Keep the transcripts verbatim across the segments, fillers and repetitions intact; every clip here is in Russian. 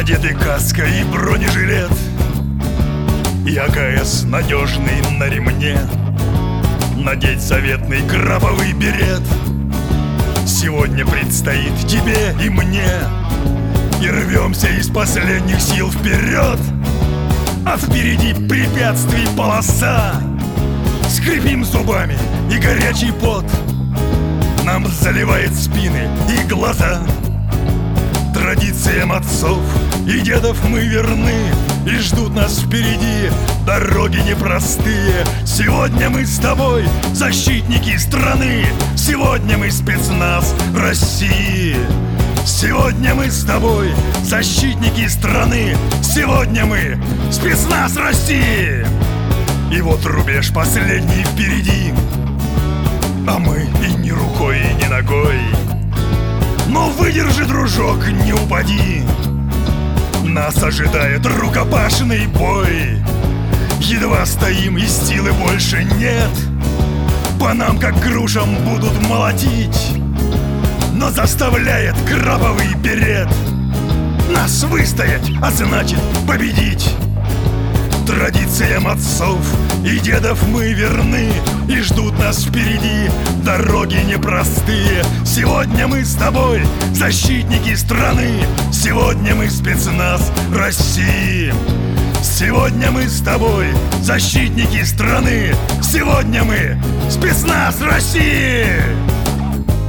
Надеты каска и бронежилет, и АКС надежный на ремне. Надеть заветный краповый берет сегодня предстоит тебе и мне. И рвемся из последних сил вперед, а впереди препятствий полоса. Скрипим зубами, и горячий пот нам заливает спины и глаза. Традициям отцов и дедов мы верны, и ждут нас впереди дороги непростые. Сегодня мы с тобой защитники страны, сегодня мы спецназ России. Сегодня мы с тобой защитники страны, сегодня мы спецназ России. И вот рубеж последний впереди, а мы и ни рукой, и ни ногой. Но выдержи, дружок, не упади, нас ожидает рукопашный бой. Едва стоим, и силы больше нет, по нам как грушам будут молотить. Но заставляет краповый берет нас выстоять, а значит победить. Традициям отцов и дедов мы верны, и ждут нас впереди дороги непростые. Сегодня мы с тобой защитники страны, сегодня мы спецназ России. Сегодня мы с тобой защитники страны, сегодня мы спецназ России.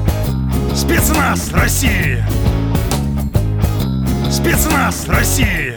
Спецназ России. Спецназ России.